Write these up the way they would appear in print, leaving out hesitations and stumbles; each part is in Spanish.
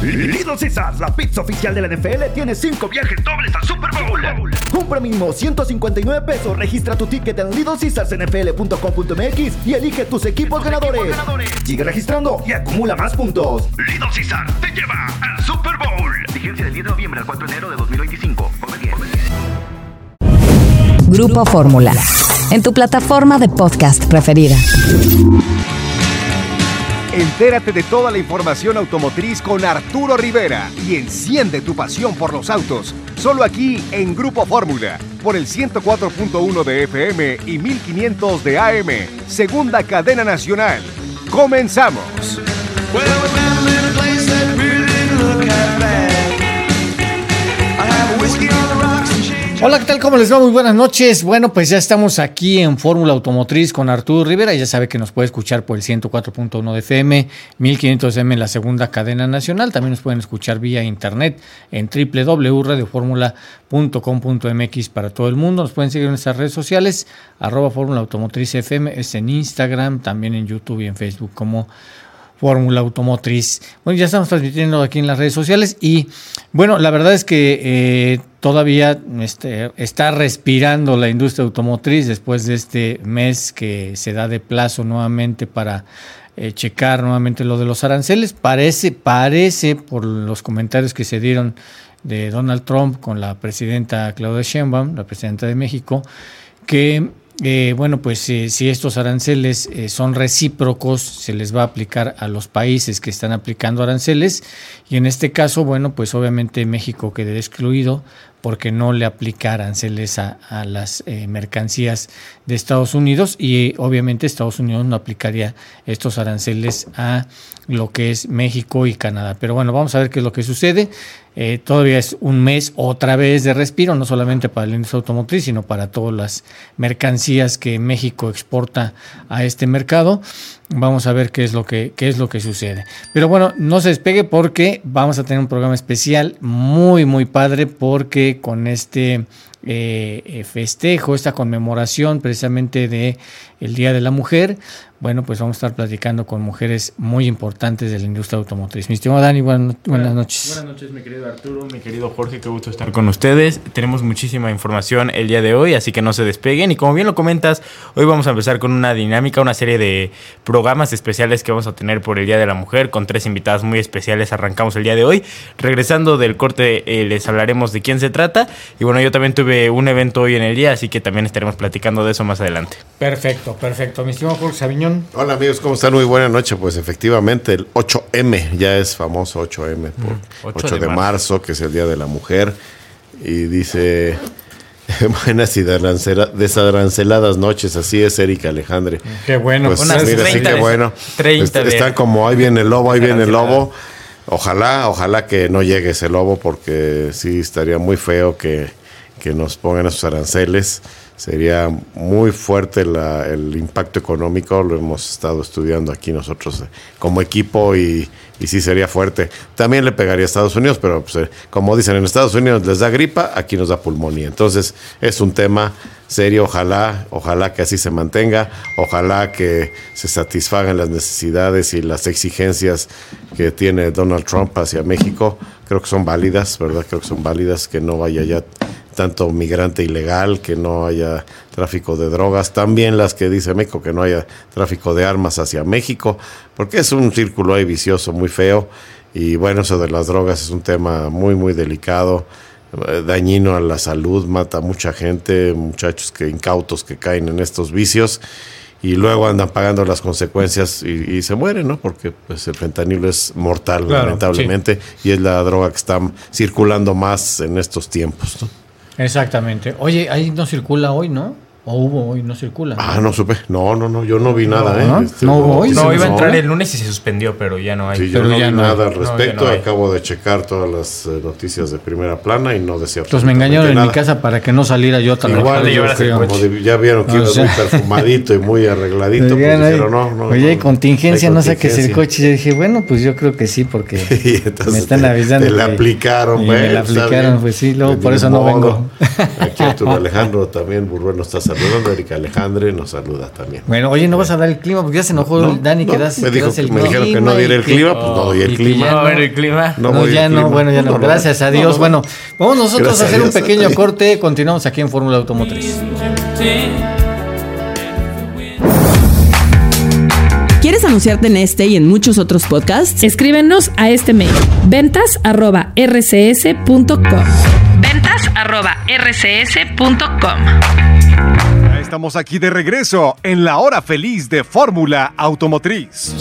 Little Caesars, la pizza oficial de la NFL, tiene 5 viajes dobles al Super Bowl. Compra mínimo $159. Registra tu ticket en littlecaesarsnfl.com.mx y elige tus equipos ganadores. Sigue registrando y acumula más puntos. Little Caesars te lleva al Super Bowl. Vigencia del 10 de noviembre al 4 de enero de 2025. Grupo Fórmula, en tu plataforma de podcast preferida. Entérate de toda la información automotriz con Arturo Rivera y enciende tu pasión por los autos. Solo aquí en Grupo Fórmula, por el 104.1 de FM y 1500 de AM, segunda cadena nacional. ¡Comenzamos! Hola, ¿qué tal? ¿Cómo les va? Muy buenas noches. Bueno, pues ya estamos aquí en Fórmula Automotriz con Arturo Rivera. Ya sabe que nos puede escuchar por el 104.1 de FM, 1500 M en la segunda cadena nacional. También nos pueden escuchar vía internet en www.radioformula.com.mx para todo el mundo. Nos pueden seguir en nuestras redes sociales, @Fórmula Automotriz FM, es en Instagram, también en YouTube y en Facebook como Fórmula Automotriz. Bueno, ya estamos transmitiendo aquí en las redes sociales y bueno, la verdad es que todavía está respirando la industria automotriz después de este mes que se da de plazo nuevamente para checar nuevamente lo de los aranceles. Parece por los comentarios que se dieron de Donald Trump con la presidenta Claudia Sheinbaum, la presidenta de México, que bueno, pues si estos aranceles son recíprocos, se les va a aplicar a los países que están aplicando aranceles y en este caso, bueno, pues obviamente México quedaría excluido porque no le aplica aranceles a las mercancías de Estados Unidos y obviamente Estados Unidos no aplicaría estos aranceles a lo que es México y Canadá. Pero bueno, vamos a ver qué es lo que sucede. Todavía es un mes otra vez de respiro, no solamente para la industria automotriz, sino para todas las mercancías que México exporta a este mercado. Vamos a ver qué es lo que sucede. Pero bueno, no se despegue porque vamos a tener un programa especial muy, muy padre porque con este festejo, esta conmemoración precisamente de el Día de la Mujer, bueno, pues vamos a estar platicando con mujeres muy importantes de la industria automotriz. Mi estimado Dani, buenas noches. Buenas noches, mi querido Arturo, mi querido Jorge, qué gusto estar con ustedes. Tenemos muchísima información el día de hoy, así que no se despeguen. Y como bien lo comentas, hoy vamos a empezar con una dinámica, una serie de programas especiales que vamos a tener por el Día de la Mujer, con 3 invitadas muy especiales. Arrancamos el día de hoy. Regresando del corte, les hablaremos de quién se trata. Y bueno, yo también tuve un evento hoy en el día, así que también estaremos platicando de eso más adelante. Perfecto. Mi estimado Jorge Sabiñón. Hola amigos, ¿cómo están? Muy buena noche. Pues efectivamente el 8M, ya es famoso 8M, por 8 de marzo, que es el Día de la Mujer. Y dice, buenas y desaranceladas noches, así es Erika Alejandre. Qué bueno. Pues unas mira, 30 sí, qué bueno. 30 están como, ahí viene el lobo, Ojalá que no llegue ese lobo, porque sí estaría muy feo que nos pongan esos aranceles. Sería muy fuerte el impacto económico, lo hemos estado estudiando aquí nosotros como equipo y sí sería fuerte. También le pegaría a Estados Unidos, pero pues, como dicen, en Estados Unidos les da gripa, aquí nos da pulmonía. Entonces es un tema serio, ojalá que así se mantenga, ojalá que se satisfagan las necesidades y las exigencias que tiene Donald Trump hacia México. Creo que son válidas, ¿verdad? Que no vaya ya tanto migrante ilegal, que no haya tráfico de drogas, también las que dice México, que no haya tráfico de armas hacia México, porque es un círculo ahí vicioso muy feo, y bueno, eso de las drogas es un tema muy, muy delicado, dañino a la salud, mata a mucha gente, muchachos incautos que caen en estos vicios, y luego andan pagando las consecuencias y se mueren, ¿no? Porque pues el fentanilo es mortal, claro, lamentablemente, sí. Y es la droga que está circulando más en estos tiempos, ¿no? Exactamente. Oye, ahí no circula hoy, ¿no? ¿O hubo hoy? No circula. Ah, no supe. No, yo no vi nada, ¿no? ¿No hubo hoy? No, iba a entrar el lunes y se suspendió, pero ya no hay. Sí, yo no vi nada al respecto. Acabo de checar todas las noticias de primera plana y no decía. Pues me engañaron en mi casa para que no saliera yo tan igual. Ya vieron que iba muy perfumadito y muy arregladito. Pues dijeron, no. Oye, hay contingencia, no saques el coche. Yo dije, bueno, pues yo creo que sí, porque me están avisando. Te la aplicaron, me la aplicaron, pues sí, luego por eso no vengo. Aquí Arturo Alejandro también, Burbueno, está saludando. Erika Alejandre nos saluda también. Bueno, oye, ¿no vas a dar el clima? Porque ya se enojó Dani que das me que das el me dijeron que no diera el clima, pues no doy el clima. No, el clima. No. Gracias a Dios. Bueno, vamos nosotros a hacer un pequeño corte. Continuamos aquí en Fórmula Automotriz. ¿Quieres anunciarte en este y en muchos otros podcasts? Escríbenos a este mail: ventas@rcs.com. Ya estamos aquí de regreso en la hora feliz de Fórmula Automotriz.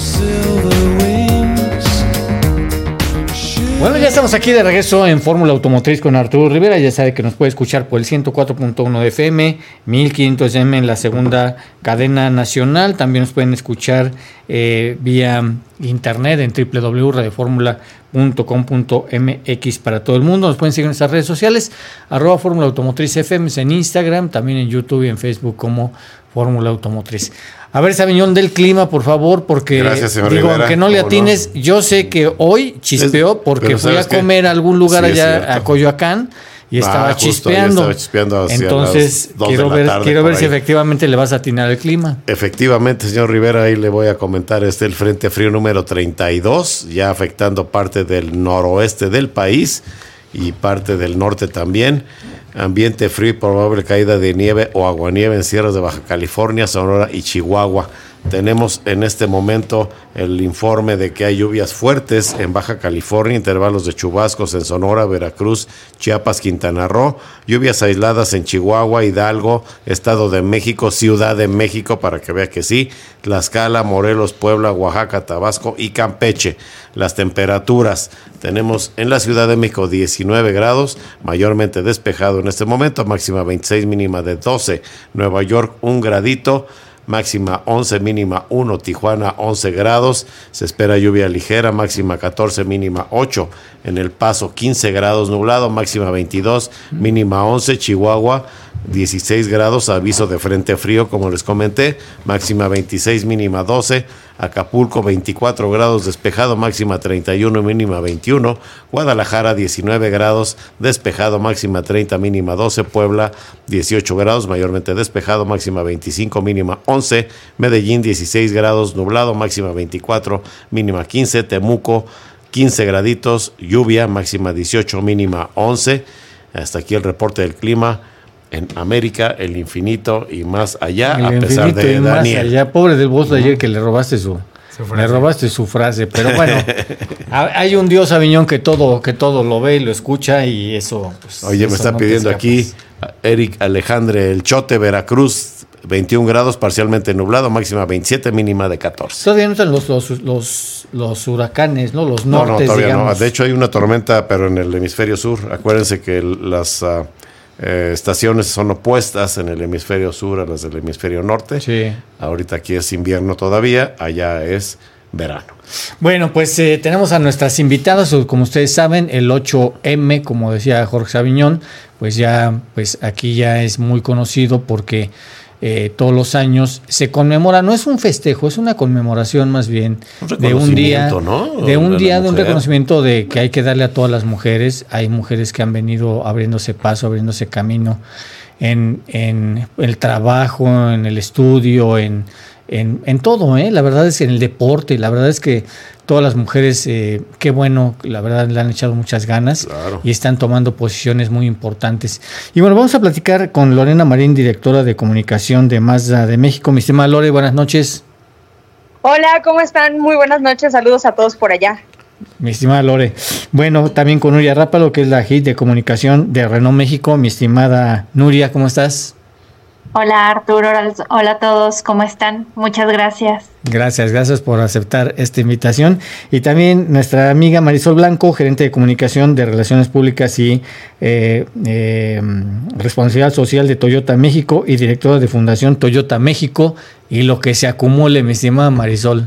Bueno, ya estamos aquí de regreso en Fórmula Automotriz con Arturo Rivera. Ya sabe que nos puede escuchar por el 104.1 de FM, 1500 M en la segunda cadena nacional. También nos pueden escuchar vía internet en www.radioformula.com.mx para todo el mundo. Nos pueden seguir en nuestras redes sociales, @Fórmula Automotriz FM en Instagram, también en YouTube y en Facebook como Fórmula Automotriz. A ver, Sabiñón, del clima, por favor, porque gracias, digo, Rivera, aunque no le atines, no. Yo sé que hoy chispeó porque fui a comer a algún lugar allá a Coyoacán y estaba chispeando. Entonces, quiero ver si efectivamente le vas a atinar el clima. Efectivamente, señor Rivera, ahí le voy a comentar, el Frente Frío número 32, ya afectando parte del noroeste del país y parte del norte también. Ambiente frío y probable caída de nieve o aguanieve en sierras de Baja California, Sonora y Chihuahua. Tenemos en este momento el informe de que hay lluvias fuertes en Baja California, intervalos de chubascos en Sonora, Veracruz, Chiapas, Quintana Roo, lluvias aisladas en Chihuahua, Hidalgo, Estado de México, Ciudad de México, para que vea que sí, Tlaxcala, Morelos, Puebla, Oaxaca, Tabasco y Campeche. Las temperaturas, tenemos en la Ciudad de México 19 grados, mayormente despejado en este momento, máxima 26, mínima de 12. Nueva York 1 gradito, máxima 11, mínima 1, Tijuana 11 grados, se espera lluvia ligera, máxima 14, mínima 8, en El Paso 15 grados nublado, máxima 22, mínima 11, Chihuahua 16 grados, aviso de frente frío como les comenté, máxima 26, mínima 12, Acapulco 24 grados despejado, máxima 31, mínima 21, Guadalajara 19 grados despejado, máxima 30, mínima 12, Puebla 18 grados, mayormente despejado, máxima 25, mínima 11, Medellín 16 grados nublado, máxima 24, mínima 15, Temuco 15 graditos, lluvia, máxima 18, mínima 11. Hasta aquí el reporte del clima en América, el infinito y más allá, el a pesar de Daniel. Más allá, pobre del voz de ayer que le robaste su frase, pero bueno, hay un Dios, Aviñón, que todo lo ve y lo escucha y eso. Pues, oye, me está pidiendo aquí Eric Alejandre, El Chote, Veracruz, 21 grados, parcialmente nublado, máxima 27, mínima de 14. Todavía no están los huracanes, ¿no? Los nortes, no, todavía digamos. No. De hecho, hay una tormenta, pero en el hemisferio sur. Acuérdense que las estaciones son opuestas en el hemisferio sur a las del hemisferio norte. Sí. Ahorita aquí es invierno todavía, allá es verano. Bueno, pues tenemos a nuestras invitadas, como ustedes saben, el 8M, como decía Jorge Sabiñón, pues aquí ya es muy conocido porque todos los años se conmemora, no es un festejo, es una conmemoración más bien de un día, ¿no? de un reconocimiento de que hay que darle a todas las mujeres. Hay mujeres que han venido abriéndose paso, abriéndose camino en el trabajo, en el estudio, en todo, la verdad es que en el deporte, la verdad es que todas las mujeres, qué bueno, la verdad le han echado muchas ganas, claro, y están tomando posiciones muy importantes. Y bueno, vamos a platicar con Lorena Marín, directora de comunicación de Mazda de México. Mi estimada Lore, buenas noches. Hola, ¿cómo están? Muy buenas noches, saludos a todos por allá. Mi estimada Lore. Bueno, también con Nuria Rápalo, que es la Head de comunicación de Renault México. Mi estimada Nuria, ¿cómo estás? Hola Arturo, hola a todos, ¿cómo están? Muchas gracias. Gracias por aceptar esta invitación. Y también nuestra amiga Marisol Blanco, gerente de comunicación de Relaciones Públicas y Responsabilidad Social de Toyota México y directora de Fundación Toyota México. Y lo que se acumule, mi estimada Marisol.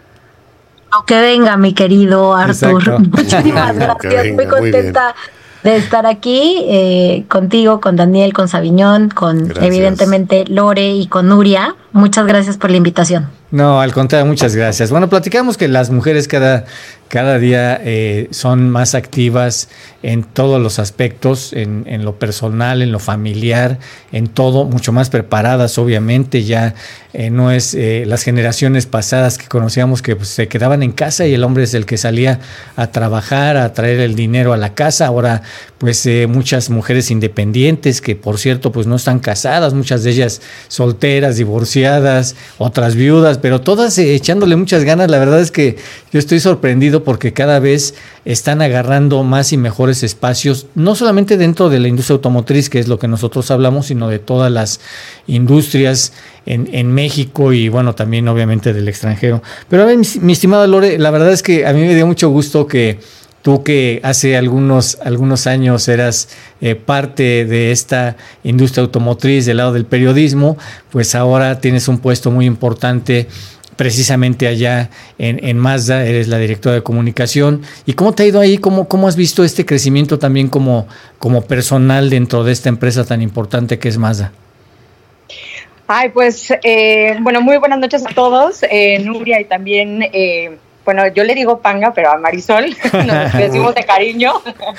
Lo que venga, mi querido Arturo. Muchísimas gracias, muy contenta de estar aquí contigo, con Daniel, con Sabiñón, con evidentemente Lore y con Nuria. Muchas gracias por la invitación. No, al contrario, muchas gracias. Bueno, platicamos que las mujeres cada cada día son más activas en todos los aspectos, en lo personal, en lo familiar, en todo, mucho más preparadas, obviamente. Ya no es las generaciones pasadas que conocíamos que pues, se quedaban en casa y el hombre es el que salía a trabajar, a traer el dinero a la casa. Ahora pues muchas mujeres independientes que por cierto pues no están casadas, muchas de ellas solteras, divorciadas, otras viudas, pero todas echándole muchas ganas. La verdad es que yo estoy sorprendido porque cada vez están agarrando más y mejores espacios, no solamente dentro de la industria automotriz, que es lo que nosotros hablamos, sino de todas las industrias en México y bueno, también obviamente del extranjero. Pero a ver, mi estimada Lore, la verdad es que a mí me dio mucho gusto que tú, que hace algunos años eras parte de esta industria automotriz del lado del periodismo, pues ahora tienes un puesto muy importante precisamente allá en Mazda, eres la directora de comunicación. ¿Y cómo te ha ido ahí? ¿Cómo has visto este crecimiento también como personal dentro de esta empresa tan importante que es Mazda? Ay, pues, bueno, muy buenas noches a todos, Nuria, y también, bueno, yo le digo Panga, pero a Marisol, nos decimos de cariño.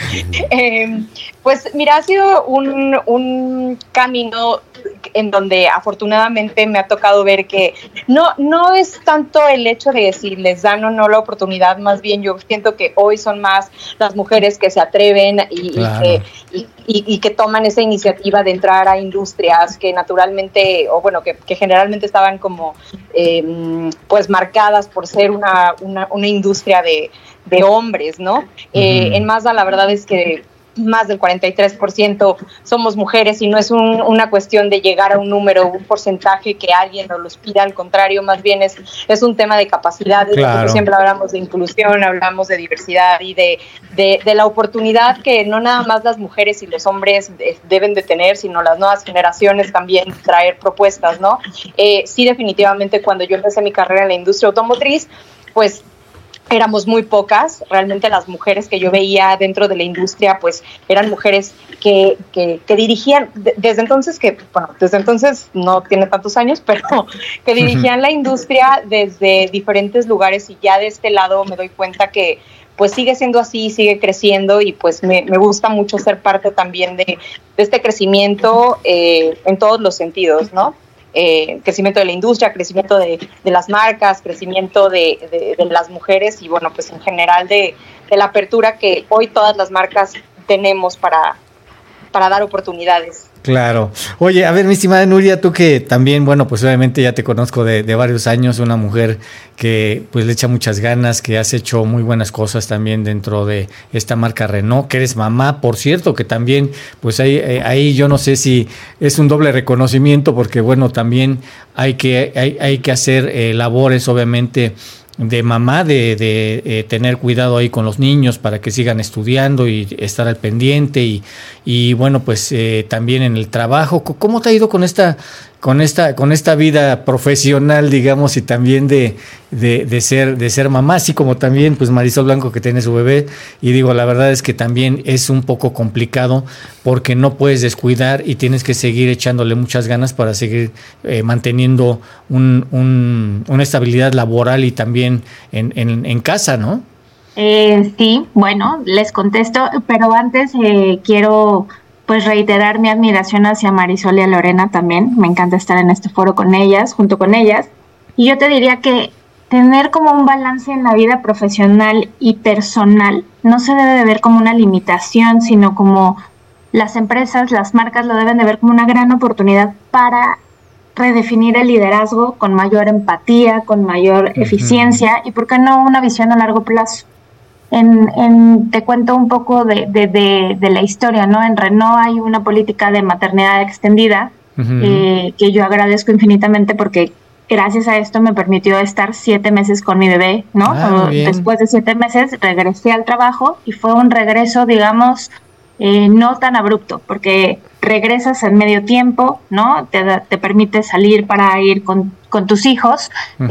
Pues mira, ha sido un camino en donde afortunadamente me ha tocado ver que no es tanto el hecho de si les dan o no la oportunidad, más bien yo siento que hoy son más las mujeres que se atreven y que toman esa iniciativa de entrar a industrias que naturalmente, o bueno, que generalmente estaban como pues marcadas por ser una industria de hombres, ¿no? En Mazda la verdad es que más del 43% somos mujeres y no es una cuestión de llegar a un número, un porcentaje que alguien nos los pida, al contrario, más bien es un tema de capacidades. Claro. Nosotros siempre hablamos de inclusión, hablamos de diversidad y de la oportunidad que no nada más las mujeres y los hombres deben de tener, sino las nuevas generaciones también traer propuestas, ¿no? Sí, definitivamente cuando yo empecé mi carrera en la industria automotriz, pues éramos muy pocas, realmente las mujeres que yo veía dentro de la industria, pues eran mujeres que dirigían, desde entonces no tiene tantos años, pero que dirigían la industria desde diferentes lugares, y ya de este lado me doy cuenta que pues sigue siendo así, sigue creciendo, y pues me gusta mucho ser parte también de este crecimiento en todos los sentidos, ¿no? Crecimiento de la industria, crecimiento de las marcas, crecimiento de las mujeres y bueno, pues en general de la apertura que hoy todas las marcas tenemos para dar oportunidades. Claro. Oye, a ver, mi estimada Nuria, tú que también, bueno, pues obviamente ya te conozco de varios años, una mujer que pues le echa muchas ganas, que has hecho muy buenas cosas también dentro de esta marca Renault, que eres mamá, por cierto, que también, pues ahí yo no sé si es un doble reconocimiento, porque bueno, también hay que hacer labores, obviamente, de mamá, de tener cuidado ahí con los niños para que sigan estudiando y estar al pendiente y bueno, pues también en el trabajo. ¿Cómo te ha ido con esta vida profesional, digamos, y también de ser mamá, así como también pues Marisol Blanco, que tiene su bebé? Y digo, la verdad es que también es un poco complicado porque no puedes descuidar y tienes que seguir echándole muchas ganas para seguir manteniendo una estabilidad laboral y también en casa, ¿no? Sí, bueno, les contesto, pero antes quiero pues reiterar mi admiración hacia Marisol y a Lorena también. Me encanta estar en este foro con ellas, junto con ellas. Y yo te diría que tener como un balance en la vida profesional y personal no se debe de ver como una limitación, sino como las empresas, las marcas lo deben de ver como una gran oportunidad para redefinir el liderazgo con mayor empatía, con mayor eficiencia y, ¿por qué no, una visión a largo plazo? Te cuento un poco de la historia, ¿no? En Renault hay una política de maternidad extendida que yo agradezco infinitamente porque gracias a esto me permitió estar 7 meses con mi bebé, ¿no? Después de 7 meses regresé al trabajo y fue un regreso, digamos, no tan abrupto, porque regresas en medio tiempo, ¿no? Te permite salir para ir con tus hijos,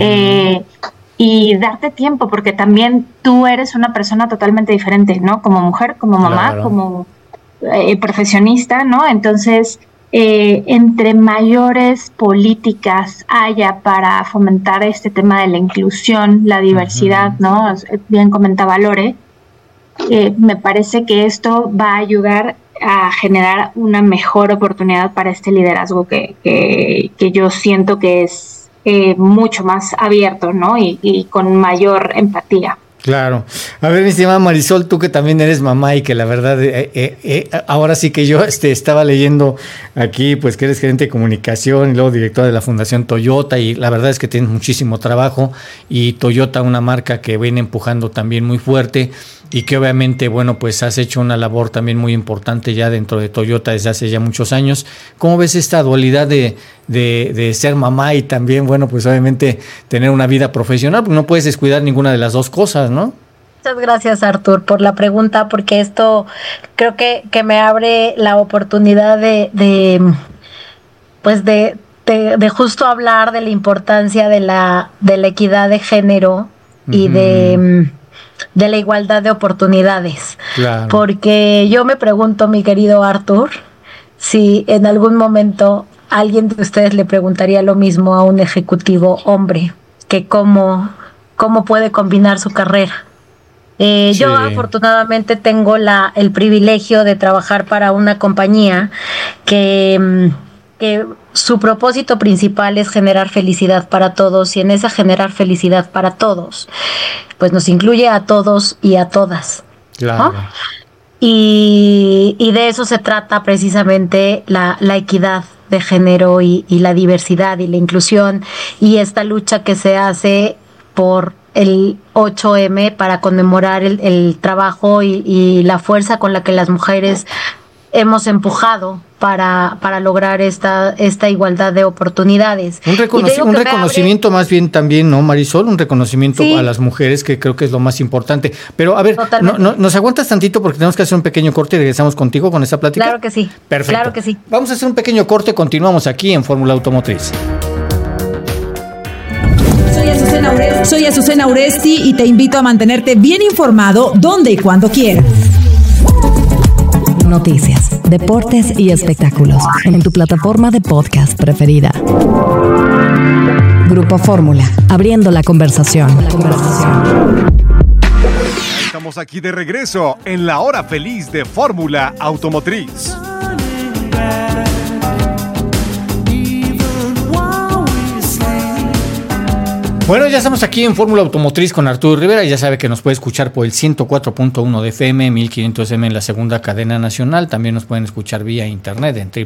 y darte tiempo, porque también tú eres una persona totalmente diferente, ¿no? Como mujer, como mamá, claro, como profesionista, ¿no? Entonces, entre mayores políticas haya para fomentar este tema de la inclusión, la diversidad, ¿no? Bien comentaba Lore, me parece que esto va a ayudar a generar una mejor oportunidad para este liderazgo que yo siento que es mucho más abierto, ¿no? Y con mayor empatía. Claro. A ver, mi estimada Marisol, tú que también eres mamá y que la verdad, ahora sí que yo estaba leyendo aquí, pues que eres gerente de comunicación y luego directora de la Fundación Toyota, y la verdad es que tienes muchísimo trabajo, y Toyota, una marca que viene empujando también muy fuerte y que obviamente, bueno, pues has hecho una labor también muy importante ya dentro de Toyota desde hace ya muchos años. ¿Cómo ves esta dualidad de ser mamá y también, bueno, pues obviamente tener una vida profesional? Porque no puedes descuidar ninguna de las dos cosas, ¿no? Muchas gracias, Artur, por la pregunta, porque esto creo que me abre la oportunidad de justo hablar de la importancia de la equidad de género y de la igualdad de oportunidades. Claro. Porque yo me pregunto, mi querido Artur, si en algún momento alguien de ustedes le preguntaría lo mismo a un ejecutivo hombre, que cómo puede combinar su carrera. Sí. Yo afortunadamente tengo el privilegio de trabajar para una compañía que su propósito principal es generar felicidad para todos, y en esa generar felicidad para todos, pues nos incluye a todos y a todas. Claro. ¿No? Y de eso se trata precisamente la equidad de género y la diversidad y la inclusión, y esta lucha que se hace por el 8M para conmemorar el trabajo y la fuerza con la que las mujeres hemos empujado para lograr esta igualdad de oportunidades. Un reconocimiento más bien también, ¿no, Marisol? Un reconocimiento a las mujeres, que creo que es lo más importante. Pero a ver, ¿nos aguantas tantito? Porque tenemos que hacer un pequeño corte y regresamos contigo con esta plática. Claro que sí. Perfecto. Claro que sí. Vamos a hacer un pequeño corte, continuamos aquí en Fórmula Automotriz. Soy Azucena Uresti y te invito a mantenerte bien informado donde y cuando quieras. Noticias, deportes y espectáculos en tu plataforma de podcast preferida. Grupo Fórmula, abriendo la conversación. Estamos aquí de regreso en la hora feliz de Fórmula Automotriz. Bueno, ya estamos aquí en Fórmula Automotriz con Arturo Rivera, y ya sabe que nos puede escuchar por el 104.1 de FM, 1500M en la segunda cadena nacional. También nos pueden escuchar vía internet en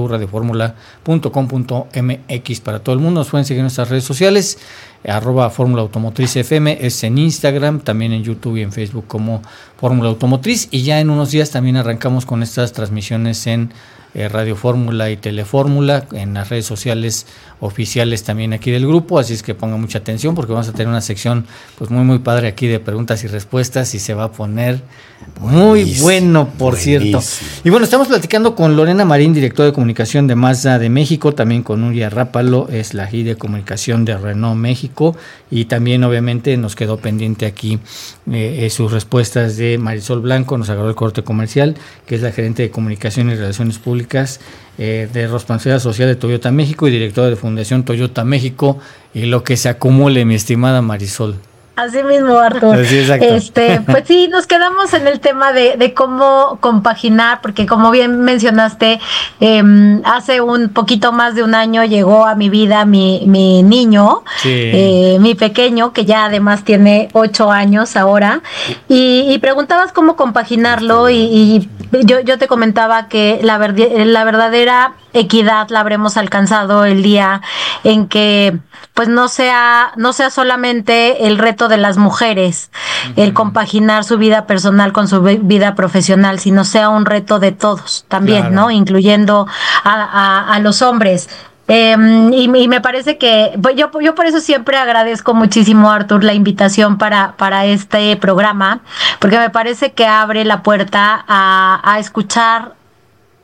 www.radioformula.com.mx para todo el mundo. Nos pueden seguir en nuestras redes sociales, @Fórmula Automotriz FM, es en Instagram, también en YouTube y en Facebook como Fórmula Automotriz. Y ya en unos días también arrancamos con estas transmisiones en Radio Fórmula y Telefórmula, en las redes sociales oficiales también aquí del grupo, así es que pongan mucha atención porque vamos a tener una sección pues muy padre aquí de preguntas y respuestas, y se va a poner muy bueno, por cierto. Y bueno, estamos platicando con Lorena Marín, directora de comunicación de Mazda de México, también con Nuria Rápalo, es la GI de comunicación de Renault México, y también obviamente nos quedó pendiente aquí sus respuestas de Marisol Blanco, nos agarró el corte comercial, que es la gerente de comunicación y relaciones públicas de responsabilidad social de Toyota México y directora de Fundación Toyota México, y lo que se acumule, mi estimada Marisol. Así mismo, Artur. Sí, pues sí, nos quedamos en el tema de cómo compaginar, porque como bien mencionaste, hace un poquito más de un año llegó a mi vida mi niño, mi pequeño, que ya además tiene 8 años ahora, y preguntabas cómo compaginarlo, y yo te comentaba que la verdadera equidad la habremos alcanzado el día en que pues no sea solamente el reto de las mujeres el compaginar su vida personal con su vida profesional, sino sea un reto de todos también, claro, ¿no? Incluyendo a los hombres. Y me parece que yo por eso siempre agradezco muchísimo, Artur, la invitación para este programa, porque me parece que abre la puerta a escuchar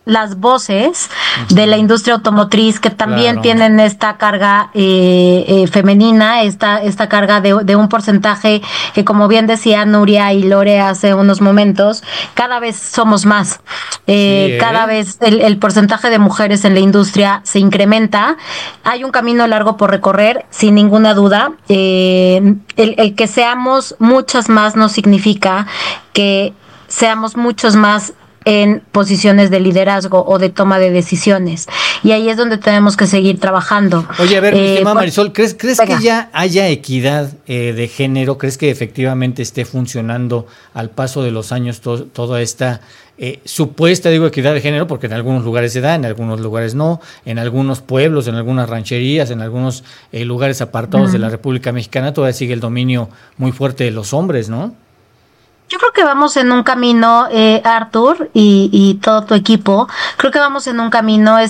las voces de la industria automotriz que también tienen esta carga femenina, esta carga de un porcentaje que, como bien decía Nuria y Lore hace unos momentos, cada vez somos más. Cada vez el porcentaje de mujeres en la industria se incrementa. Hay un camino largo por recorrer, sin ninguna duda. El que seamos muchas más no significa que seamos muchos más en posiciones de liderazgo o de toma de decisiones. Y ahí es donde tenemos que seguir trabajando. Oye, a ver, mi estimada Marisol, ¿crees que ya haya equidad de género? ¿Crees que efectivamente esté funcionando al paso de los años toda esta supuesta, equidad de género? Porque en algunos lugares se da, en algunos lugares no, en algunos pueblos, en algunas rancherías, en algunos lugares apartados de la República Mexicana todavía sigue el dominio muy fuerte de los hombres, ¿no? Yo creo que vamos en un camino, Arthur y todo tu equipo, creo que vamos en un camino, no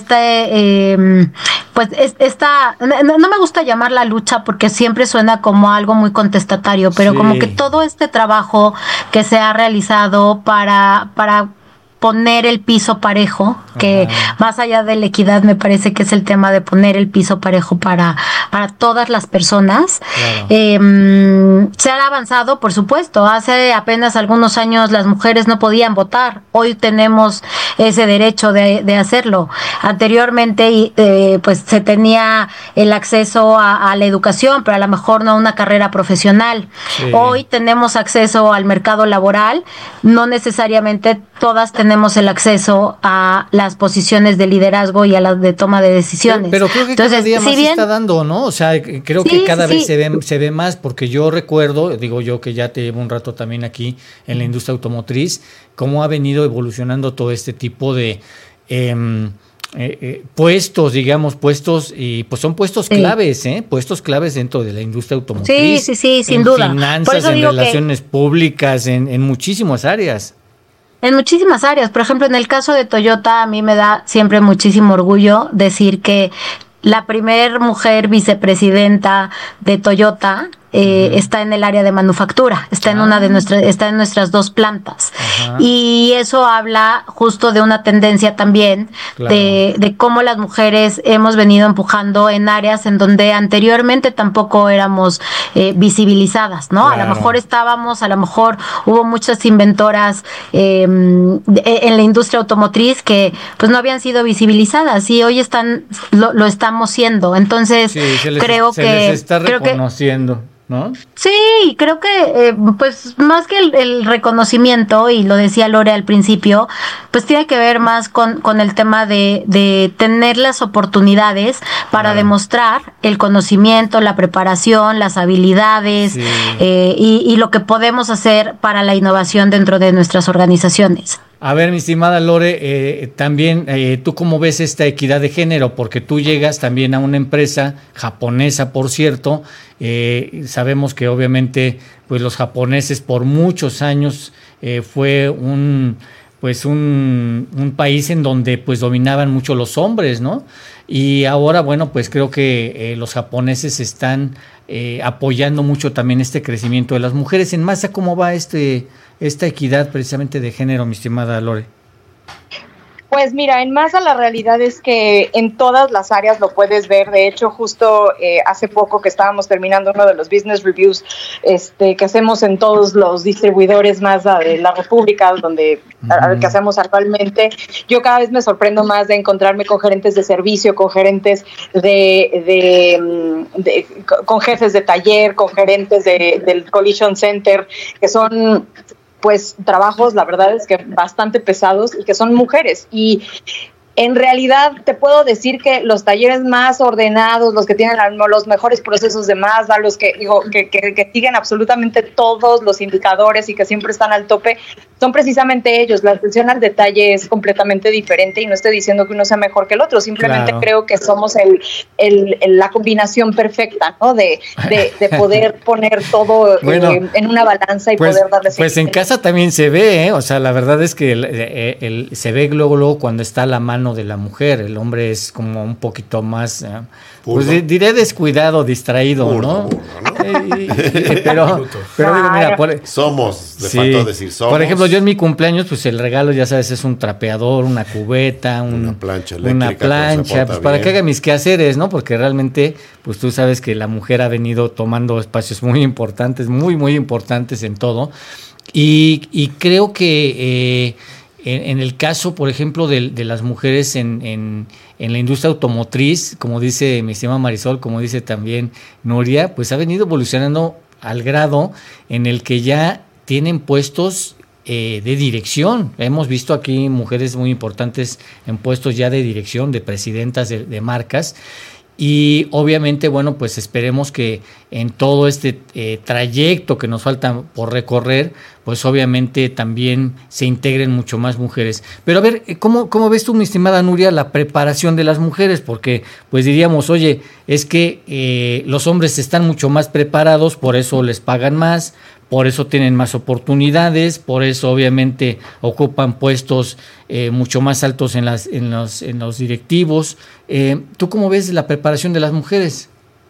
me gusta llamar la lucha porque siempre suena como algo muy contestatario, pero como que todo este trabajo que se ha realizado para poner el piso parejo, que más allá de la equidad me parece que es el tema de poner el piso parejo para todas las personas. Se ha avanzado, por supuesto. Hace apenas algunos años las mujeres no podían votar. Hoy tenemos ese derecho de hacerlo. Anteriormente pues se tenía el acceso a la educación, pero a lo mejor no a una carrera profesional. Hoy tenemos acceso al mercado laboral. No necesariamente todas tenemos el acceso a las posiciones de liderazgo y a las de toma de decisiones. Pero creo que cada día más se está dando, ¿no? O sea, creo que cada vez se ve más, porque yo recuerdo, digo yo que ya te llevo un rato también aquí en la industria automotriz, cómo ha venido evolucionando todo este tipo de puestos, y pues son puestos claves, puestos claves dentro de la industria automotriz. Sí, sin duda. En finanzas, en relaciones públicas, en muchísimas áreas. En muchísimas áreas. Por ejemplo, en el caso de Toyota, a mí me da siempre muchísimo orgullo decir que la primer mujer vicepresidenta de Toyota está en el área de manufactura, está en nuestras dos plantas. Y eso habla justo de una tendencia también de cómo las mujeres hemos venido empujando en áreas en donde anteriormente tampoco éramos visibilizadas, ¿no? A lo mejor a lo mejor hubo muchas inventoras en la industria automotriz que pues no habían sido visibilizadas y hoy lo estamos siendo. Entonces creo que les está reconociendo, ¿no? Sí, creo que pues más que el reconocimiento, y lo decía Lore al principio, pues tiene que ver más con el tema de tener las oportunidades para demostrar el conocimiento, la preparación, las habilidades y lo que podemos hacer para la innovación dentro de nuestras organizaciones. A ver, mi estimada Lore, también tú cómo ves esta equidad de género, porque tú llegas también a una empresa japonesa, por cierto. Sabemos que obviamente pues los japoneses por muchos años fue un país en donde pues dominaban mucho los hombres, ¿no? Y ahora, bueno, pues creo que los japoneses están apoyando mucho también este crecimiento de las mujeres. En masa, ¿cómo va esta equidad precisamente de género, mi estimada Lore? Pues mira, en masa la realidad es que en todas las áreas lo puedes ver. De hecho, justo hace poco que estábamos terminando uno de los business reviews que hacemos en todos los distribuidores Mazda de la República, que hacemos actualmente, yo cada vez me sorprendo más de encontrarme con gerentes de servicio, con gerentes con jefes de taller, con gerentes del collision center, que son pues trabajos, la verdad es que bastante pesados y que son mujeres. Y en realidad te puedo decir que los talleres más ordenados, los que tienen los mejores procesos de Mazda, los que siguen absolutamente todos los indicadores y que siempre están al tope, son precisamente ellos. La atención al detalle es completamente diferente y no estoy diciendo que uno sea mejor que el otro, simplemente creo que somos la combinación perfecta, ¿no? De poder poner todo en una balanza y poder darle seguimiento. Pues en casa también se ve, o sea, la verdad es que se ve luego cuando está la mano de la mujer. El hombre es como un poquito más, pues diré descuidado, distraído, ¿no? pero digo, mira, somos, le faltó decir somos. Por ejemplo, yo en mi cumpleaños, pues el regalo, ya sabes, es un trapeador, una cubeta, una plancha eléctrica, pues para que haga mis quehaceres, ¿no? Porque realmente, pues tú sabes que la mujer ha venido tomando espacios muy importantes, muy, muy importantes en todo. Y creo que en el caso, por ejemplo, de las mujeres en la industria automotriz, como dice mi estimada Marisol, como dice también Nuria, pues ha venido evolucionando al grado en el que ya tienen puestos de dirección. Hemos visto aquí mujeres muy importantes en puestos ya de dirección, de presidentas de marcas. Y obviamente, bueno, pues esperemos que en todo este trayecto que nos falta por recorrer, pues obviamente también se integren mucho más mujeres. Pero a ver, ¿cómo ves tú, mi estimada Nuria, la preparación de las mujeres? Porque pues diríamos, oye, es que los hombres están mucho más preparados, por eso les pagan más, por eso tienen más oportunidades, por eso obviamente ocupan puestos mucho más altos en los directivos. ¿Tú cómo ves la preparación de las mujeres?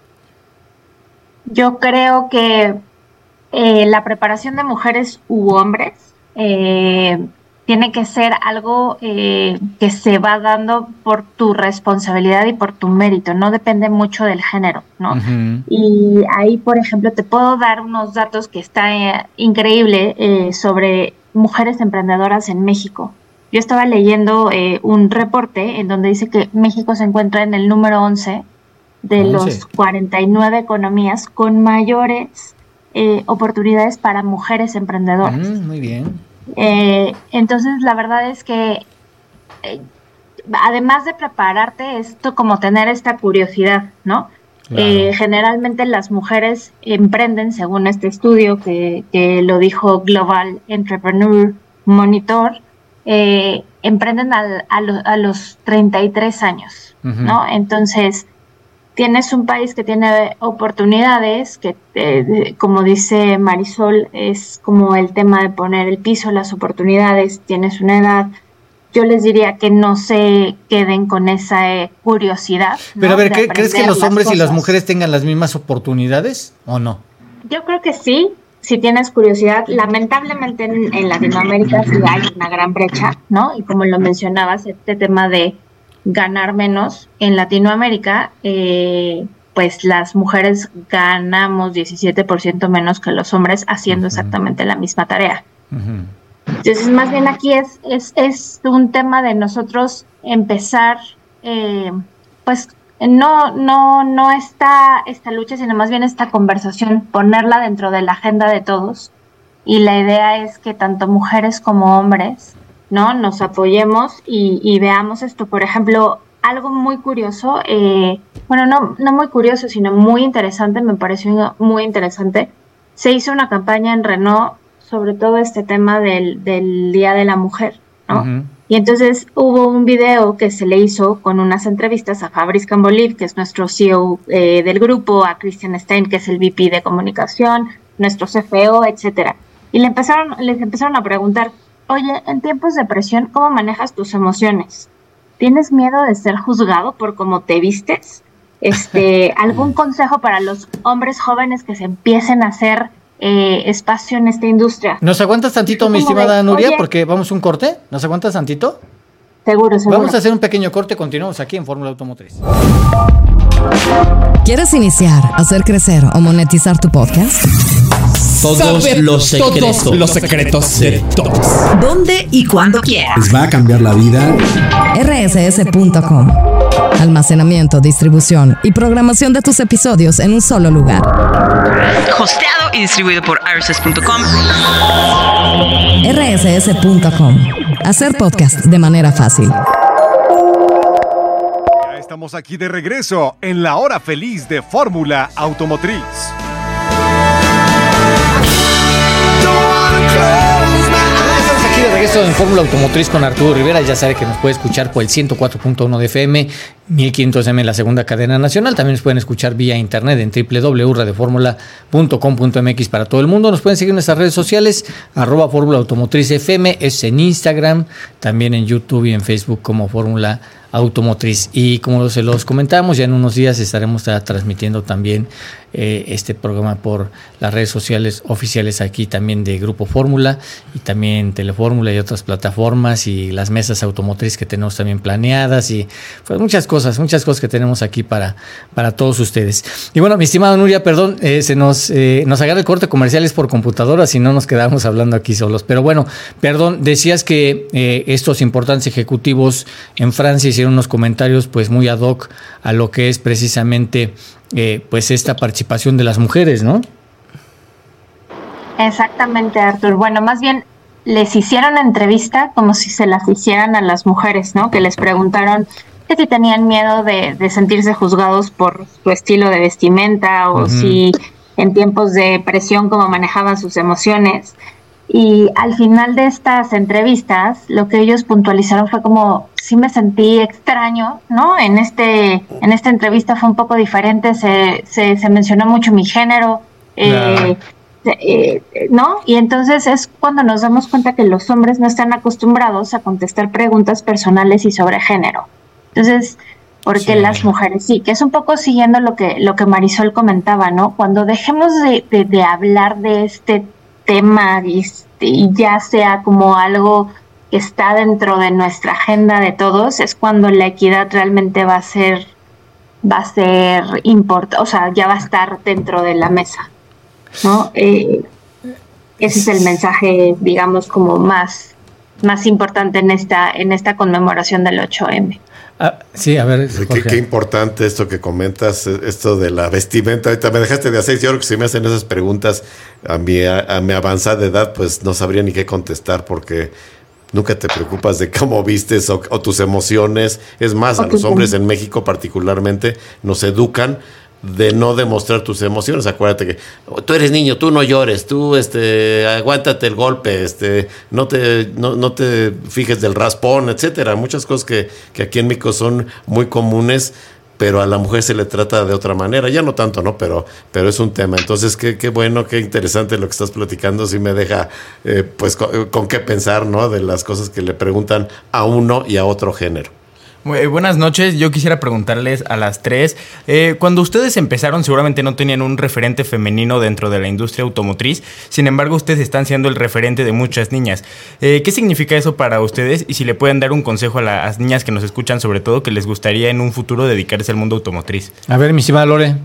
Yo creo que la preparación de mujeres u hombres tiene que ser algo que se va dando por tu responsabilidad y por tu mérito, no depende mucho del género, ¿no? Uh-huh. Y ahí, por ejemplo, te puedo dar unos datos que está increíble sobre mujeres emprendedoras en México. Yo estaba leyendo un reporte en donde dice que México se encuentra en el número 11 de los 49 economías con mayores oportunidades para mujeres emprendedoras. Muy bien. Entonces la verdad es que además de prepararte, esto como tener esta curiosidad, ¿no? Claro. Generalmente las mujeres emprenden, según este estudio que lo dijo Global Entrepreneur Monitor, emprenden a los 33 años, uh-huh. ¿no? Entonces tienes un país que tiene oportunidades, que como dice Marisol, es como el tema de poner el piso, las oportunidades, tienes una edad. Yo les diría que no se queden con esa curiosidad. Pero ¿no? A ver, ¿crees que los hombres y las mujeres tengan las mismas oportunidades o no? Yo creo que sí, si tienes curiosidad. Lamentablemente en Latinoamérica sí hay una gran brecha, ¿no? Y como lo mencionabas, este tema de ganar menos en Latinoamérica, pues las mujeres ganamos 17% menos que los hombres haciendo uh-huh. exactamente la misma tarea. Uh-huh. Entonces, más bien aquí es un tema de nosotros empezar, pues no esta lucha, sino más bien esta conversación, ponerla dentro de la agenda de todos. Y la idea es que tanto mujeres como hombres, ¿no? Nos apoyemos y veamos esto. Por ejemplo, algo muy curioso, no muy curioso, sino muy interesante, me pareció muy interesante. Se hizo una campaña en Renault sobre todo este tema del Día de la Mujer, ¿no? Uh-huh. Y entonces hubo un video que se le hizo con unas entrevistas a Fabrice Cambolive, que es nuestro CEO del grupo, a Christian Stein, que es el VP de comunicación, nuestro CFO, etcétera. Y les empezaron a preguntar, oye, en tiempos de presión, ¿cómo manejas tus emociones? ¿Tienes miedo de ser juzgado por cómo te vistes? ¿Algún consejo para los hombres jóvenes que se empiecen a hacer espacio en esta industria? ¿Nos aguantas tantito, mi estimada Nuria? Oye, porque vamos a un corte. ¿Nos aguantas tantito? Seguro. Vamos a hacer un pequeño corte. Continuamos aquí en Fórmula Automotriz. ¿Quieres iniciar, hacer crecer o monetizar tu podcast? Todos los secretos de todos. ¿Dónde y cuándo quieras? Les va a cambiar la vida. rss.com. Almacenamiento, distribución y programación de tus episodios en un solo lugar. Hosteado y distribuido por rss.com. rss.com. Hacer podcast de manera fácil. Ya estamos aquí de regreso en la hora feliz de Fórmula Automotriz. De regreso en Fórmula Automotriz con Arturo Rivera. Ya sabe que nos puede escuchar por el 104.1 de FM, 1500M en la segunda cadena nacional. También nos pueden escuchar vía internet en www.radioformula.com.mx para todo el mundo. Nos pueden seguir en nuestras redes sociales, @Fórmula Automotriz FM, es en Instagram, también en YouTube y en Facebook como Fórmula Automotriz. Y como se los comentábamos, ya en unos días estaremos transmitiendo también este programa por las redes sociales oficiales aquí también de Grupo Fórmula y también Telefórmula y otras plataformas y las mesas automotrices que tenemos también planeadas y pues muchas cosas que tenemos aquí para todos ustedes. Y bueno, mi estimada Nuria, perdón, se nos agarra el corte comercial, es por computadora, si no nos quedamos hablando aquí solos. Pero bueno, perdón, decías que estos importantes ejecutivos en Francia hicieron unos comentarios pues muy ad hoc a lo que es precisamente pues esta participación de las mujeres, ¿no? Exactamente, Artur. Bueno, más bien les hicieron entrevista como si se las hicieran a las mujeres, ¿no? Que les preguntaron que si tenían miedo de sentirse juzgados por su estilo de vestimenta o si en tiempos de presión cómo manejaban sus emociones. Y al final de estas entrevistas, lo que ellos puntualizaron fue como, sí me sentí extraño, ¿no? En esta entrevista fue un poco diferente, se mencionó mucho mi género, ¿no? Y entonces es cuando nos damos cuenta que los hombres no están acostumbrados a contestar preguntas personales y sobre género. Entonces, ¿por qué las mujeres sí? Que es un poco siguiendo lo que Marisol comentaba, ¿no? Cuando dejemos de hablar de este tema y ya sea como algo que está dentro de nuestra agenda de todos, es cuando la equidad realmente va a ser importante, o sea, ya va a estar dentro de la mesa, ¿no? Ese es el mensaje, digamos, como más importante en esta conmemoración del 8M. Sí, a ver, qué importante esto que comentas, esto de la vestimenta. Ahorita me dejaste de hacer, yo creo que si me hacen esas preguntas a mi avanzada edad, pues no sabría ni qué contestar porque nunca te preocupas de cómo vistes o tus emociones. Es más, a los hombres en México particularmente nos educan de no demostrar tus emociones. Acuérdate que tú eres niño, tú no llores, tú aguántate el golpe, no te fijes del raspón, etcétera. Muchas cosas que aquí en México son muy comunes, pero a la mujer se le trata de otra manera. Ya no tanto, ¿no? Pero es un tema. Entonces, qué bueno, qué interesante lo que estás platicando. Sí me deja pues con qué pensar, ¿no? De las cosas que le preguntan a uno y a otro género. Buenas noches, yo quisiera preguntarles a las tres, cuando ustedes empezaron seguramente no tenían un referente femenino dentro de la industria automotriz, sin embargo ustedes están siendo el referente de muchas niñas. ¿Qué significa eso para ustedes? Y si le pueden dar un consejo a las niñas que nos escuchan, sobre todo que les gustaría en un futuro dedicarse al mundo automotriz. A ver, mi estimada Lore.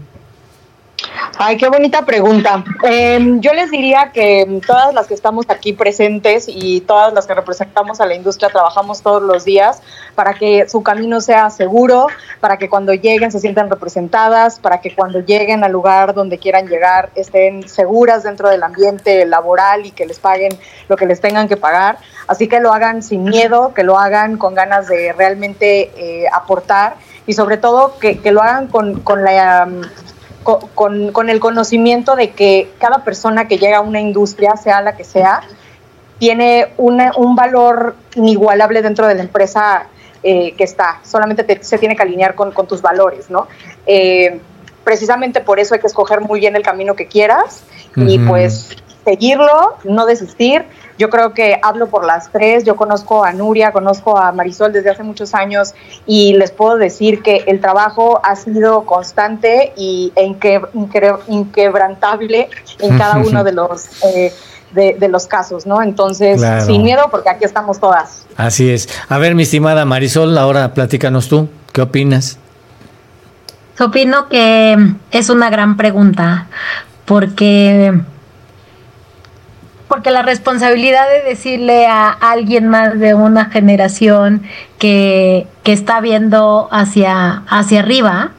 Ay, qué bonita pregunta. Yo les diría que todas las que estamos aquí presentes y todas las que representamos a la industria trabajamos todos los días para que su camino sea seguro, para que cuando lleguen se sientan representadas, para que cuando lleguen al lugar donde quieran llegar estén seguras dentro del ambiente laboral y que les paguen lo que les tengan que pagar. Así que lo hagan sin miedo, que lo hagan con ganas de realmente aportar y sobre todo que lo hagan con el conocimiento de que cada persona que llega a una industria, sea la que sea, tiene un valor inigualable dentro de la empresa que está. Solamente se tiene que alinear con tus valores, ¿no? Precisamente por eso hay que escoger muy bien el camino que quieras y pues seguirlo, no desistir. Yo creo que hablo por las tres. Yo conozco a Nuria, conozco a Marisol desde hace muchos años y les puedo decir que el trabajo ha sido constante e inquebrantable en cada uno de los casos, ¿no? Entonces, claro, sin miedo, porque aquí estamos todas. Así es. A ver, mi estimada Marisol, ahora platícanos tú. ¿Qué opinas? Opino que es una gran pregunta porque la responsabilidad de decirle a alguien más de una generación que está viendo hacia arriba,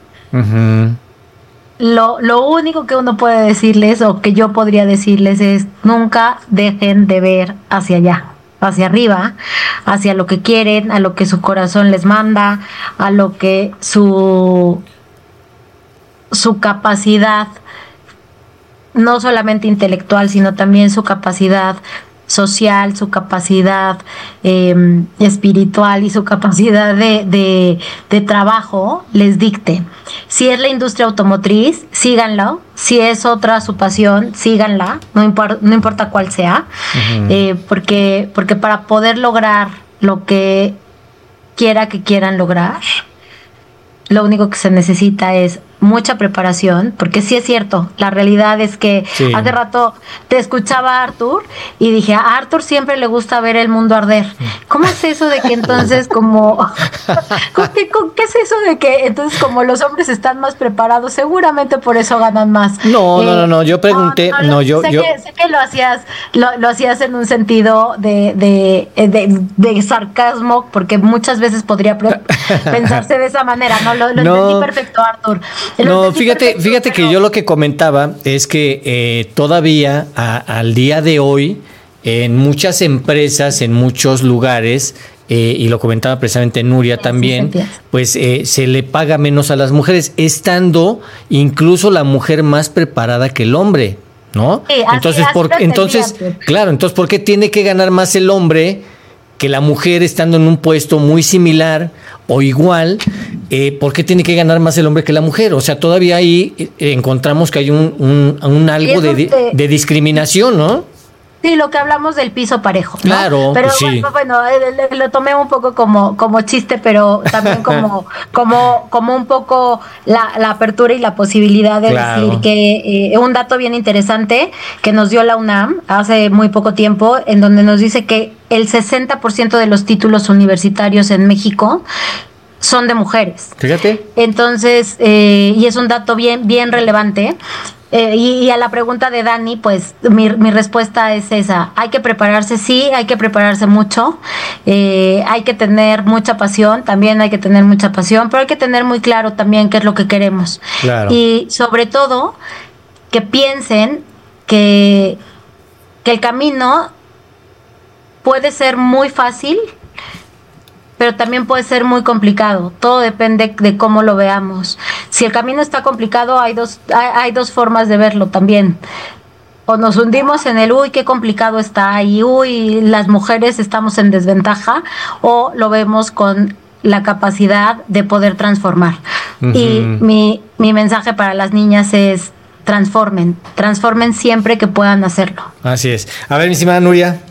lo único que uno puede decirles o que yo podría decirles es nunca dejen de ver hacia allá, hacia arriba, hacia lo que quieren, a lo que su corazón les manda, a lo que su capacidad, no solamente intelectual, sino también su capacidad social, su capacidad espiritual y su capacidad de trabajo les dicte. Si es la industria automotriz, síganlo. Si es otra su pasión, síganla, no importa cuál sea, porque para poder lograr lo que quiera que quieran lograr, lo único que se necesita es mucha preparación, porque sí es cierto, la realidad es que hace rato te escuchaba a Arthur y dije, a Arthur siempre le gusta ver el mundo arder. ¿Cómo es eso de que entonces ¿qué es eso de que entonces como los hombres están más preparados, seguramente por eso ganan más? No, yo pregunté, sé que lo hacías en un sentido de sarcasmo, porque muchas veces podría pensarse de esa manera, lo entendí perfecto, Arthur. No, fíjate que yo lo que comentaba es que todavía al día de hoy en muchas empresas, en muchos lugares, y lo comentaba precisamente Nuria también, pues se le paga menos a las mujeres, estando incluso la mujer más preparada que el hombre, ¿no? Sí, entonces, ¿por qué tiene que ganar más el hombre que la mujer estando en un puesto muy similar o igual? ¿Por qué tiene que ganar más el hombre que la mujer? O sea, todavía ahí encontramos que hay un algo de discriminación, ¿no? Sí, lo que hablamos del piso parejo, ¿no? Claro, pero pues sí. Bueno, lo tomé un poco como chiste, pero también como un poco la apertura y la posibilidad de decir que un dato bien interesante que nos dio la UNAM hace muy poco tiempo, en donde nos dice que el 60% de los títulos universitarios en México son de mujeres. Fíjate. Entonces, y es un dato bien relevante. Y a la pregunta de Dani, pues mi respuesta es esa. Hay que prepararse, sí, hay que prepararse mucho. Hay que tener mucha pasión, también hay que tener mucha pasión, pero hay que tener muy claro también qué es lo que queremos. Claro. Y sobre todo, que piensen que el camino puede ser muy fácil, pero también puede ser muy complicado. Todo depende de cómo lo veamos. Si el camino está complicado, hay dos formas de verlo también. O nos hundimos en el, uy, qué complicado está, y uy, las mujeres estamos en desventaja, o lo vemos con la capacidad de poder transformar. Uh-huh. Y mi mensaje para las niñas es, transformen siempre que puedan hacerlo. Así es. A ver, mi estimada Nuria.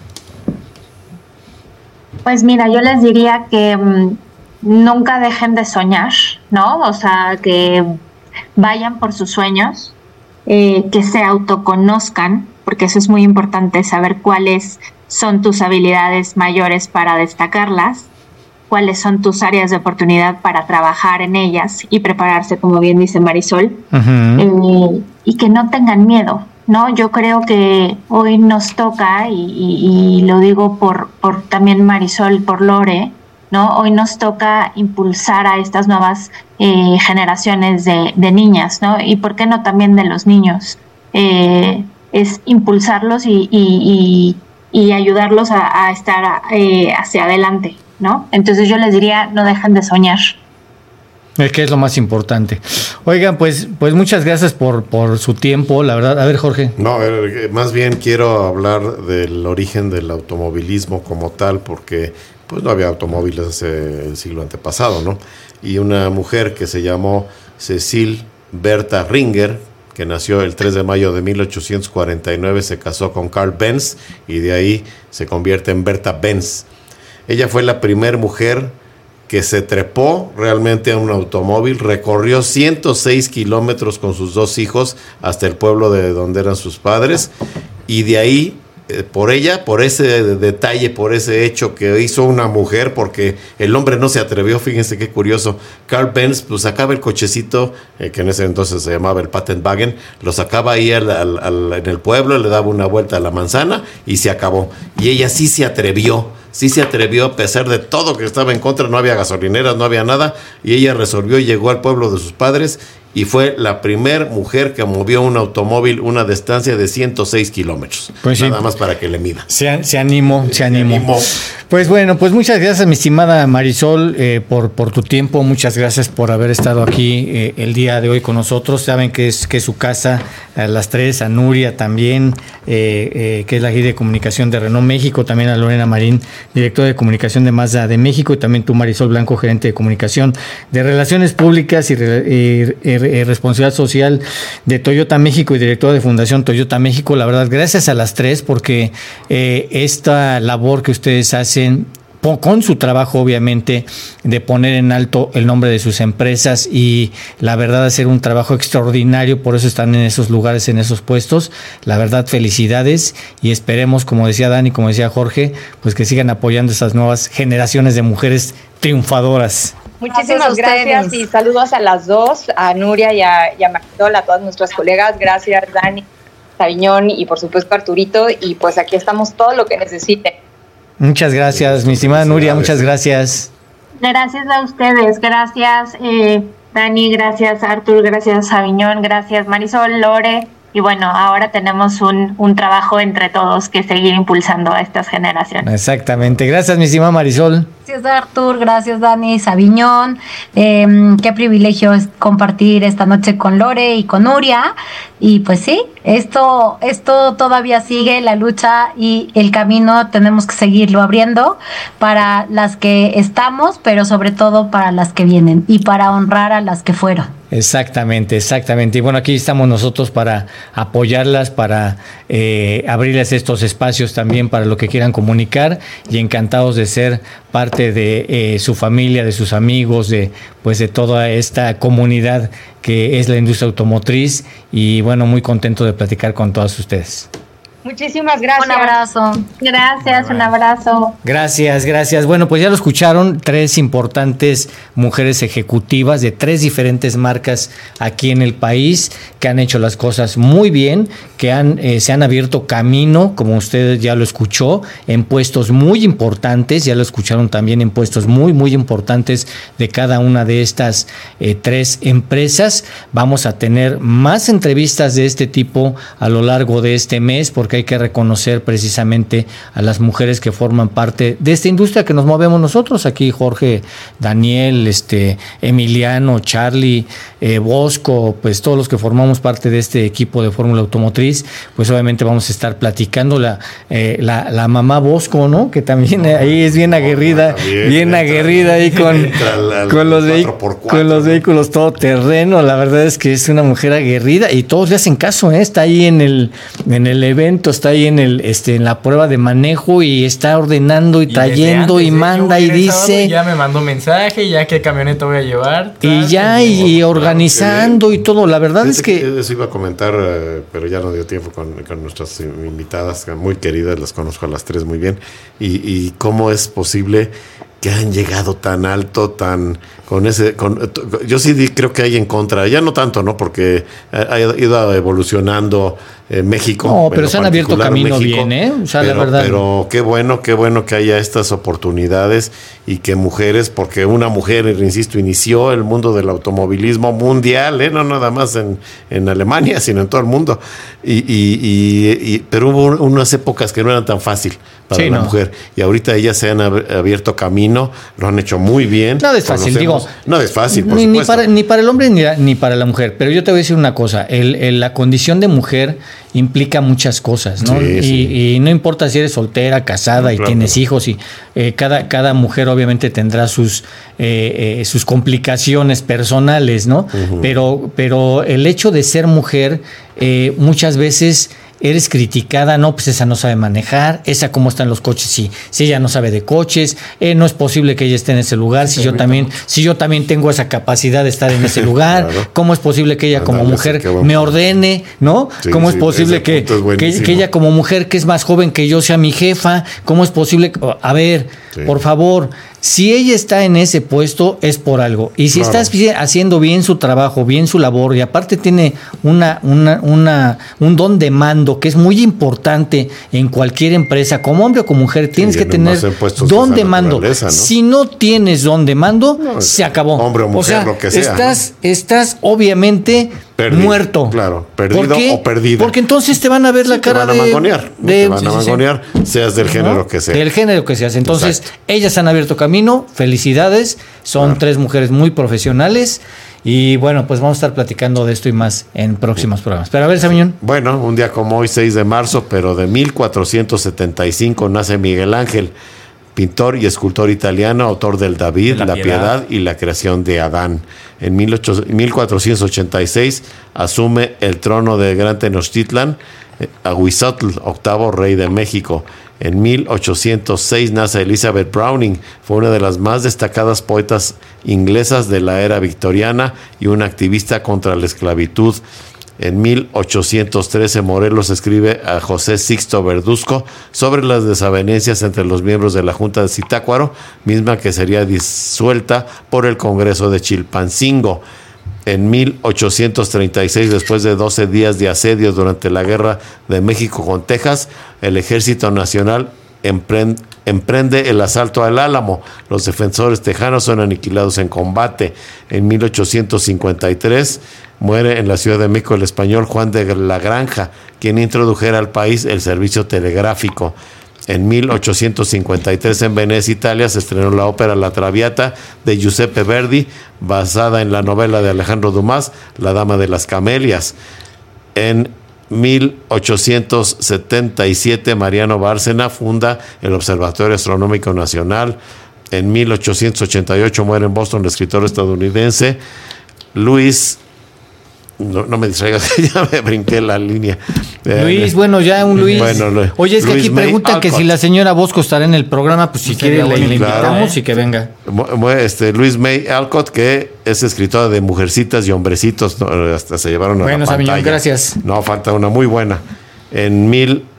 Pues mira, yo les diría que nunca dejen de soñar, ¿no? O sea, que vayan por sus sueños, que se autoconozcan, porque eso es muy importante, saber cuáles son tus habilidades mayores para destacarlas, cuáles son tus áreas de oportunidad para trabajar en ellas y prepararse, como bien dice Marisol, uh-huh. Y que no tengan miedo, ¿no? Yo creo que hoy nos toca, y lo digo por también Marisol, por Lore, ¿no? Hoy nos toca impulsar a estas nuevas generaciones de niñas, ¿no? Y por qué no también de los niños. Es impulsarlos y ayudarlos a estar hacia adelante, ¿no? Entonces yo les diría, no dejen de soñar. Es que es lo más importante. Oigan, pues muchas gracias por su tiempo, la verdad. A ver, Jorge. No, más bien quiero hablar del origen del automovilismo como tal, porque pues no había automóviles hace el siglo antepasado, ¿no? Y una mujer que se llamó Cecil Bertha Ringer, que nació el 3 de mayo de 1849, se casó con Carl Benz y de ahí se convierte en Bertha Benz. Ella fue la primera mujer que se trepó realmente a un automóvil, recorrió 106 kilómetros con sus 2 hijos hasta el pueblo de donde eran sus padres, y de ahí, por ella, por ese detalle, por ese hecho que hizo una mujer, porque el hombre no se atrevió. Fíjense qué curioso, Carl Benz pues sacaba el cochecito, que en ese entonces se llamaba el Patentwagen, lo sacaba ahí en el pueblo, le daba una vuelta a la manzana y se acabó. Y ella sí se atrevió a pesar de todo que estaba en contra, no había gasolineras, no había nada, y ella resolvió y llegó al pueblo de sus padres y fue la primera mujer que movió un automóvil una distancia de 106 kilómetros. Pues nada más para que le mida. Se animó. Pues bueno, pues muchas gracias, mi estimada Marisol, por tu tiempo. Muchas gracias por haber estado aquí el día de hoy con nosotros. Saben que es su casa, a las 3, a Nuria también, que es la guía de comunicación de Renault México, también a Lorena Marín, directora de comunicación de Mazda de México, y también tú, Marisol Blanco, gerente de comunicación de Relaciones Públicas y responsabilidad social de Toyota México y directora de Fundación Toyota México. La verdad, gracias a las 3, porque esta labor que ustedes hacen con su trabajo, obviamente, de poner en alto el nombre de sus empresas y la verdad hacer un trabajo extraordinario, por eso están en esos lugares, en esos puestos. La verdad, felicidades y esperemos, como decía Dani, como decía Jorge, pues que sigan apoyando esas nuevas generaciones de mujeres triunfadoras. Muchísimas gracias y saludos a las dos, a Nuria y a Marisol, a todas nuestras colegas. Gracias, Dani, Sabiñón y por supuesto Arturito, y pues aquí estamos todo lo que necesiten. Muchas gracias, mi estimada Nuria, muchas gracias. Gracias a ustedes, gracias Dani, gracias Artur, gracias Sabiñón, gracias Marisol, Lore. Y bueno, ahora tenemos un trabajo entre todos que seguir impulsando a estas generaciones. Exactamente. Gracias, mi estimada Marisol. Gracias, Artur. Gracias, Dani, Sabiñón. Qué privilegio es compartir esta noche con Lore y con Nuria. Y pues sí, esto todavía sigue, la lucha y el camino tenemos que seguirlo abriendo para las que estamos, pero sobre todo para las que vienen y para honrar a las que fueron. Exactamente. Y bueno, aquí estamos nosotros para apoyarlas, para abrirles estos espacios también para lo que quieran comunicar y encantados de ser parte de su familia, de sus amigos, de toda esta comunidad que es la industria automotriz y bueno, muy contento de platicar con todas ustedes. Muchísimas gracias. Un abrazo. Gracias, un abrazo. Gracias. Bueno, pues ya lo escucharon, 3 importantes mujeres ejecutivas de 3 diferentes marcas aquí en el país que han hecho las cosas muy bien, que se han abierto camino, como usted ya lo escuchó, en puestos muy importantes, ya lo escucharon también en puestos muy, muy importantes de cada una de estas 3 empresas. Vamos a tener más entrevistas de este tipo a lo largo de este mes, porque hay que reconocer precisamente a las mujeres que forman parte de esta industria que nos movemos nosotros aquí, Jorge, Daniel, Emiliano, Charlie, Bosco, pues todos los que formamos parte de este equipo de Fórmula Automotriz, pues obviamente vamos a estar platicando la mamá Bosco, ¿no? Que también ahí es bien aguerrida, bien aguerrida ahí con los vehículos todoterreno. La verdad es que es una mujer aguerrida y todos le hacen caso, está ahí en el evento, está ahí en la prueba de manejo y está ordenando y trayendo antes, y manda y dice. Ya me mandó mensaje, ya qué camioneta voy a llevar. Y ya y organizando y todo. La verdad es que eso iba a comentar, pero ya no dio tiempo con nuestras invitadas muy queridas, las conozco a las 3 muy bien. Y cómo es posible que han llegado tan alto, yo sí creo que hay en contra, ya no tanto, ¿no? Porque ha ido evolucionando México. No, pero se han abierto camino México, bien, o sea, la verdad. Pero qué bueno que haya estas oportunidades y que mujeres, porque una mujer, insisto, inició el mundo del automovilismo mundial, no nada más en Alemania, sino en todo el mundo. Pero hubo unas épocas que no eran tan fácil para la mujer. Y ahorita ellas se han abierto camino, lo han hecho muy bien. Nada es fácil, digo. No es fácil, por supuesto. Ni para el hombre ni para la mujer. Pero yo te voy a decir una cosa, la condición de mujer implica muchas cosas, ¿no? Sí. Y no importa si eres soltera, casada y tienes hijos, y cada mujer obviamente tendrá sus complicaciones personales, ¿no? Uh-huh. Pero el hecho de ser mujer muchas veces eres criticada, no, pues esa no sabe manejar, esa cómo están los coches, si ella no sabe de coches, no es posible que ella esté en ese lugar, si yo también tengo esa capacidad de estar en ese lugar, claro. ¿Cómo es posible que ella como mujer me ordene, ¿no? Sí, ¿cómo es posible que ella como mujer que es más joven que yo sea mi jefa? ¿Cómo es posible? A ver, por favor, si ella está en ese puesto es por algo, y si estás haciendo bien su trabajo, bien su labor, y aparte tiene un don de mando que es muy importante en cualquier empresa, como hombre o como mujer, tienes que tener don de mando. ¿No? Si no tienes don de mando, se acabó. Hombre o mujer, lo que sea. Estás obviamente muerto. Claro, perdido o perdido. Porque entonces te van a ver la cara te van a mangonear. Te van a mangonear, seas del género que sea. Del género que seas. Entonces, ellas han abierto camino. Felicidades. Son 3 mujeres muy profesionales. Y bueno, pues vamos a estar platicando de esto y más en próximos programas. Pero a ver, Sabiñón. Bueno, un día como hoy, 6 de marzo, pero de 1475, nace Miguel Ángel, pintor y escultor italiano, autor del David, la Piedad y la creación de Adán. En 1486 asume el trono de Gran Tenochtitlan, Ahuizotl, 8º rey de México. En 1806 nace Elizabeth Browning, fue una de las más destacadas poetas inglesas de la era victoriana y una activista contra la esclavitud. En 1813 Morelos escribe a José Sixto Verduzco sobre las desavenencias entre los miembros de la Junta de Zitácuaro, misma que sería disuelta por el Congreso de Chilpancingo. En 1836, después de 12 días de asedio durante la Guerra de México con Texas, el Ejército Nacional emprende el asalto al Álamo. Los defensores tejanos son aniquilados en combate. En 1853 muere en la Ciudad de México el español Juan de la Granja, quien introdujera al país el servicio telegráfico. En 1853 en Venecia, Italia, se estrenó la ópera La Traviata de Giuseppe Verdi, basada en la novela de Alejandro Dumas, La Dama de las Camelias. En 1877 Mariano Bárcena funda el Observatorio Astronómico Nacional. En 1888 muere en Boston el escritor estadounidense Luis... No me distraigas, ya me brinqué la línea. Luis, bueno, ya un Luis. Bueno, oye, es que Luis aquí preguntan que si la señora Bosco estará en el programa, pues si quiere le invitamos y que venga. Luis May Alcott, que es escritora de Mujercitas y Hombrecitos, hasta se llevaron a la pantalla. Sabiñón, gracias. No, falta una muy buena. En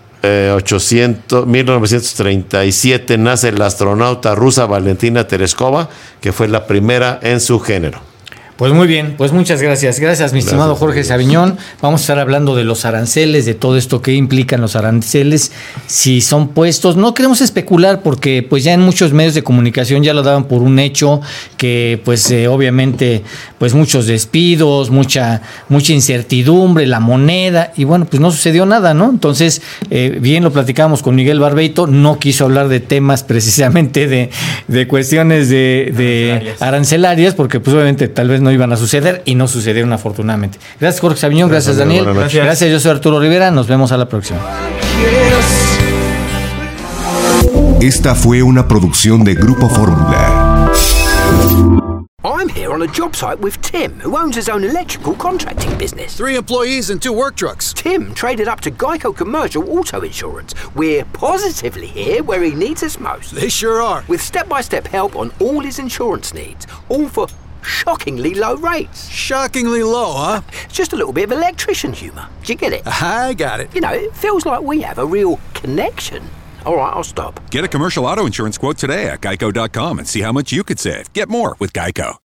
1937 nace la astronauta rusa Valentina Tereskova, que fue la primera en su género. Pues muy bien, pues muchas gracias. Gracias, mi estimado Jorge Sabiñón. Vamos a estar hablando de los aranceles, de todo esto que implican los aranceles, si son puestos. No queremos especular porque pues ya en muchos medios de comunicación ya lo daban por un hecho, que pues obviamente pues muchos despidos, mucha incertidumbre, la moneda, y bueno, pues no sucedió nada, ¿no? Entonces, bien lo platicábamos con Miguel Barbeito, no quiso hablar de temas precisamente de cuestiones de arancelarias, porque pues obviamente tal vez no iban a suceder y no sucedieron afortunadamente. Gracias Jorge Sabiñón, gracias Daniel, gracias, yo soy Arturo Rivera, nos vemos a la próxima. Esta fue una producción de Grupo Fórmula. I'm here on a job site with Tim, who owns his own electrical contracting business. 3 employees and 2 work trucks. Tim traded up to Geico Commercial Auto Insurance. We're positively here where he needs us most. They sure are. With step-by-step help on all his insurance needs, all for shockingly low rates. Shockingly low, huh? It's just a little bit of electrician humour. Do you get it? I got it. You know, it feels like we have a real connection. All right, I'll stop. Get a commercial auto insurance quote today at geico.com and see how much you could save. Get more with Geico.